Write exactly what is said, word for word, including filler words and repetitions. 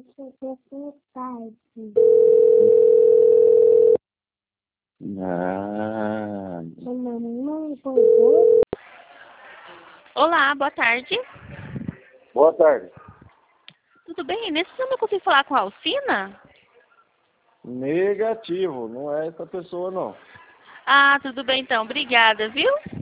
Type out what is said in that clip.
Ah, Olá, boa tarde. boa tarde. Tudo bem? Nesse número eu consigo falar com a Alcina? Negativo, não é essa pessoa não. Ah, tudo bem então. Obrigada, viu?